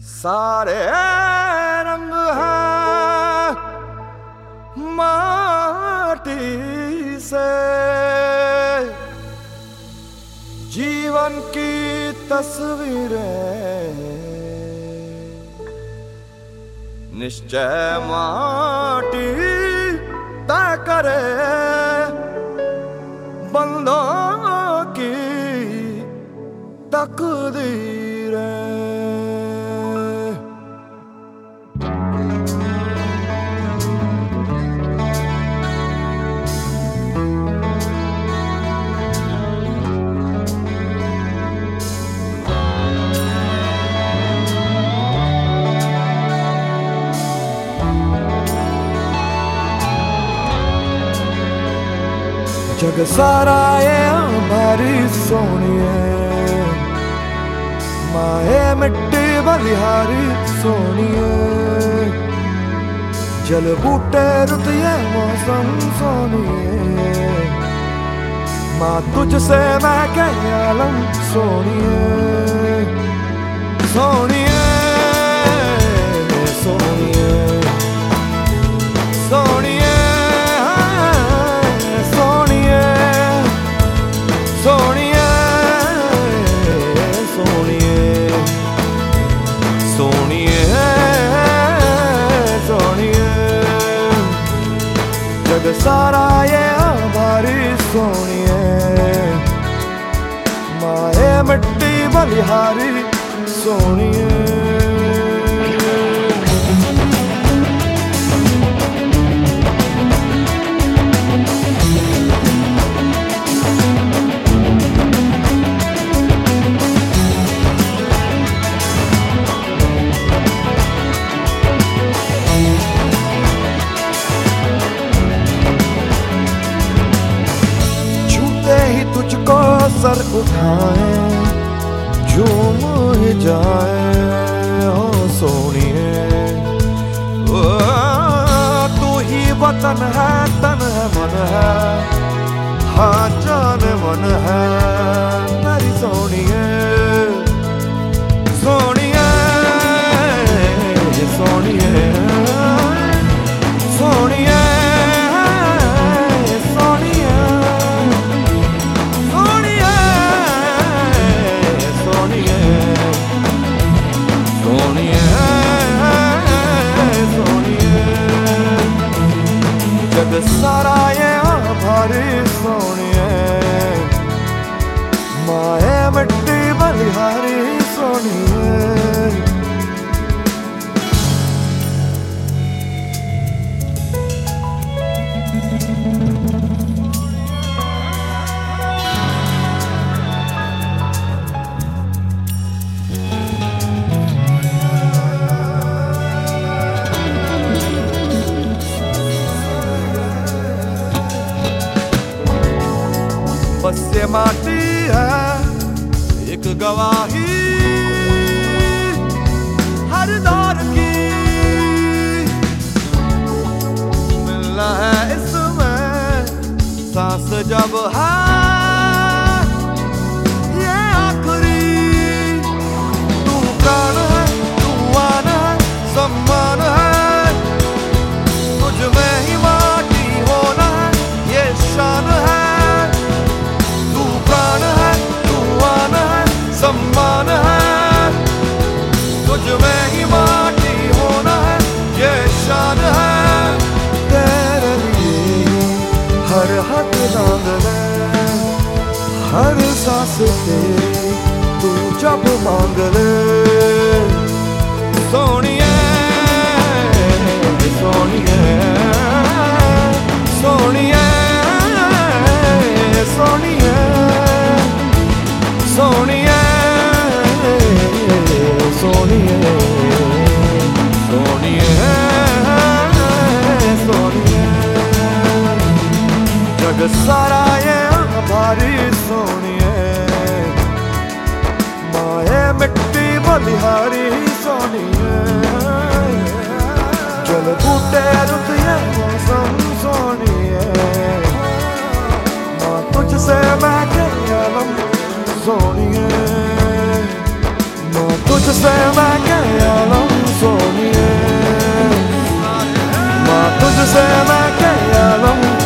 सारे रंग हैं माटी से, जीवन की तस्वीरें निश्चय माटी तय करे बंदों की तकदीरें। जग सारा ये हमारी सोनिए, माए मिट्टी बलिहारी सोनिए, जल बूटे रुत ये मौसम सोनिए, माँ तुझसे मैं के आलम सोनिए, सोनिए सोनिए सोनिए सारा ये हमारी सोनिए, माए मिट्टी बलिहारी सोनिए। तुझको सर उठाए झूम ही जाए हो सोनिए, तू ही वतन है, तन है, मन है, हाँ जान मन है मेरी सोनिए, सोनिए सोनिए सोनिए सारा ये हमारी सोनिए, माए मिट्टी बलिहारी सोनिए। बस ये माटी है एक गवाही हर दौर की, मिलना है इसमें सांस जब है ये आखिरी, तू प्राण है, तू आन है, सम्मान है, तुझ में ही माटी होना है ये शान है, सम्मान है, तुझ में ही माटी होना है ये शान है, तेरे लिए हर हाथ दांग ले, हर सांस तेरी तू जब मांग ले, सोनिए सोनिए सोनिए सोनिए सोनिए सोनिए सोनिए सोनिए, जग सारा ये हमारी सोनिए, माए मिट्टी बलिहारी सोनिए, जल बूटे रुत ये मौसम सोनिए, माँ तुझसे मैं के आलम सोनिए, माँ तुझसे मैं क्या लूं सोनिए, माँ तुझसे मैं क्या लूं